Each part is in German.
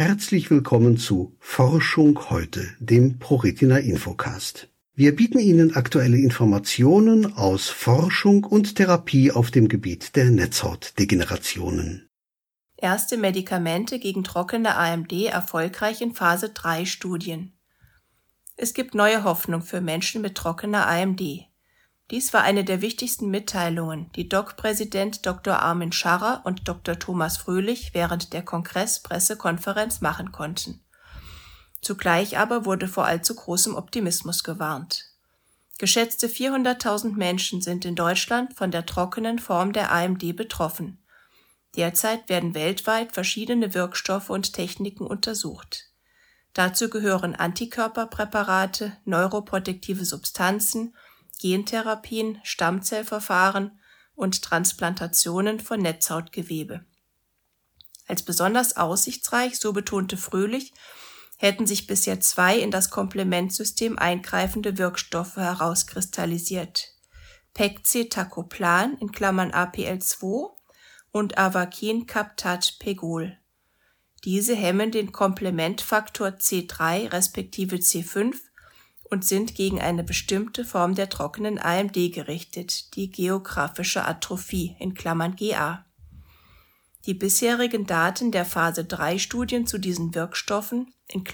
Herzlich willkommen zu Forschung heute, dem ProRetina Infocast. Wir bieten Ihnen aktuelle Informationen aus Forschung und Therapie auf dem Gebiet der Netzhautdegenerationen. Erste Medikamente gegen trockene AMD erfolgreich in Phase 3 Studien. Es gibt neue Hoffnung für Menschen mit trockener AMD. Dies war eine der wichtigsten Mitteilungen, die DOC-Präsident Dr. Armin Scharrer und Dr. Thomas Fröhlich während der Kongress-Pressekonferenz machen konnten. Zugleich aber wurde vor allzu großem Optimismus gewarnt. Geschätzte 400.000 Menschen sind in Deutschland von der trockenen Form der AMD betroffen. Derzeit werden weltweit verschiedene Wirkstoffe und Techniken untersucht. Dazu gehören Antikörperpräparate, neuroprotektive Substanzen, Gentherapien, Stammzellverfahren und Transplantationen von Netzhautgewebe. Als besonders aussichtsreich, so betonte Fröhlich, hätten sich bisher 2 in das Komplementsystem eingreifende Wirkstoffe herauskristallisiert: Pegcetacoplan (APL2) und Avakin-Captat-Pegol. Diese hemmen den Komplementfaktor C3 respektive C5 und sind gegen eine bestimmte Form der trockenen AMD gerichtet, die geographische Atrophie (GA). Die bisherigen Daten der Phase 3 Studien zu diesen Wirkstoffen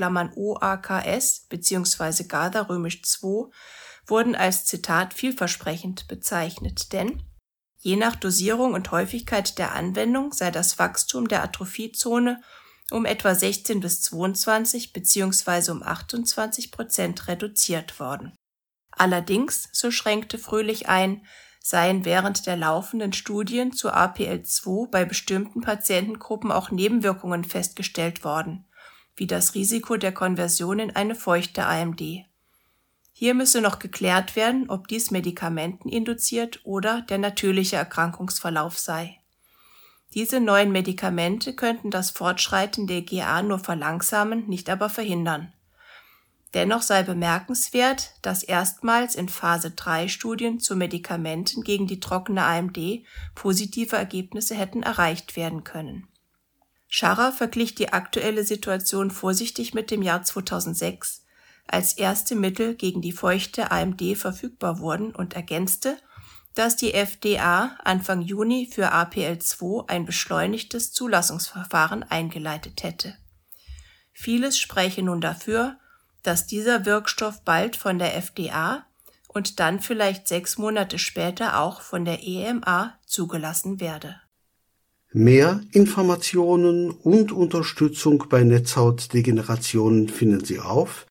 (OAKS bzw. GADA-II) wurden als Zitat vielversprechend bezeichnet, denn je nach Dosierung und Häufigkeit der Anwendung sei das Wachstum der Atrophiezone um etwa 16 bis 22 bzw. um 28% reduziert worden. Allerdings, so schränkte Fröhlich ein, seien während der laufenden Studien zu APL2 bei bestimmten Patientengruppen auch Nebenwirkungen festgestellt worden, wie das Risiko der Konversion in eine feuchte AMD. Hier müsse noch geklärt werden, ob dies medikamenteninduziert oder der natürliche Erkrankungsverlauf sei. Diese neuen Medikamente könnten das Fortschreiten der GA nur verlangsamen, nicht aber verhindern. Dennoch sei bemerkenswert, dass erstmals in Phase 3 Studien zu Medikamenten gegen die trockene AMD positive Ergebnisse hätten erreicht werden können. Scharrer verglich die aktuelle Situation vorsichtig mit dem Jahr 2006, als erste Mittel gegen die feuchte AMD verfügbar wurden, und ergänzte, dass die FDA Anfang Juni für APL2 ein beschleunigtes Zulassungsverfahren eingeleitet hätte. Vieles spräche nun dafür, dass dieser Wirkstoff bald von der FDA und dann vielleicht 6 Monate später auch von der EMA zugelassen werde. Mehr Informationen und Unterstützung bei Netzhautdegenerationen finden Sie auf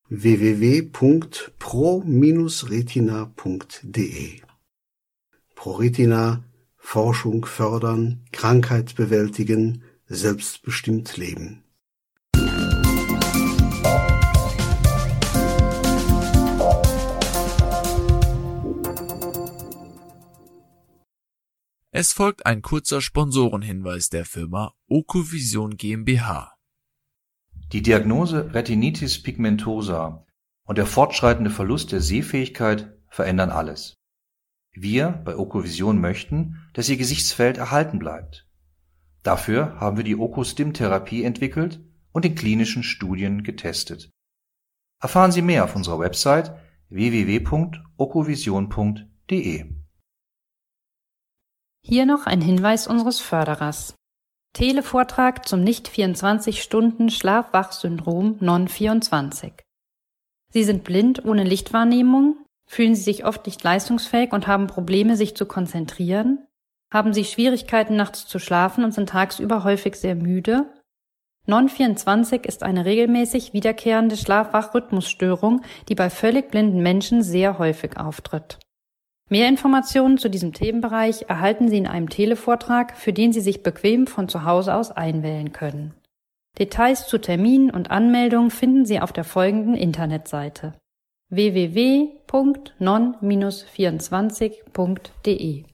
www.pro-retina.de. ProRetina, Forschung fördern, Krankheit bewältigen, selbstbestimmt leben. Es folgt ein kurzer Sponsorenhinweis der Firma Okovision GmbH. Die Diagnose Retinitis pigmentosa und der fortschreitende Verlust der Sehfähigkeit verändern alles. Wir bei Okovision möchten, dass Ihr Gesichtsfeld erhalten bleibt. Dafür haben wir die Okostim-Therapie entwickelt und in klinischen Studien getestet. Erfahren Sie mehr auf unserer Website www.okovision.de. Hier noch ein Hinweis unseres Förderers. Televortrag zum Nicht-24-Stunden-Schlaf-Wach-Syndrom Non-24. Sie sind blind ohne Lichtwahrnehmung, fühlen Sie sich oft nicht leistungsfähig und haben Probleme, sich zu konzentrieren? Haben Sie Schwierigkeiten, nachts zu schlafen und sind tagsüber häufig sehr müde? Non-24 ist eine regelmäßig wiederkehrende Schlaf-Wach-Rhythmusstörung, die bei völlig blinden Menschen sehr häufig auftritt. Mehr Informationen zu diesem Themenbereich erhalten Sie in einem Televortrag, für den Sie sich bequem von zu Hause aus einwählen können. Details zu Terminen und Anmeldungen finden Sie auf der folgenden Internetseite: www.non-24.de